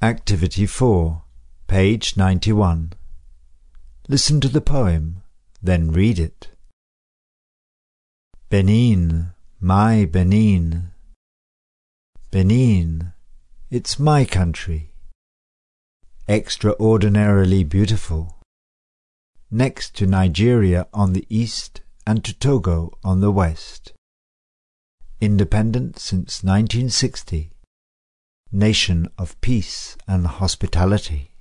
Activity 4, page 91. Listen to the poem, then read it. Benin, my Benin. Benin, it's my country. Extraordinarily beautiful. Next to Nigeria on the east and to Togo on the west. Independent since 1960. Nation of peace and hospitality.